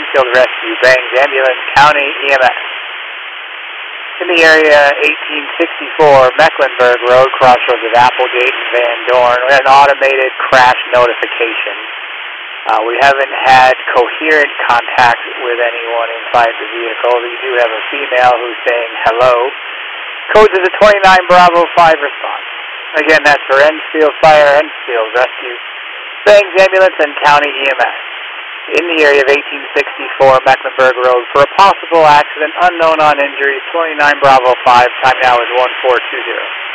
Enfield Rescue, Bangs Ambulance, County EMS. In the area, 1864 Mecklenburg Road, crossroads of Applegate and Van Dorn. We had an automated crash notification. We haven't had coherent contact with anyone inside the vehicle. We do have a female who's saying hello. Codes is a 29 Bravo 5 response. Again, that's for Enfield Fire, Enfield Rescue, Bangs Ambulance, and County EMS. In the area of 1864 Mecklenburg Road for a possible accident, unknown on injuries, 29 Bravo 5, time now is 1420.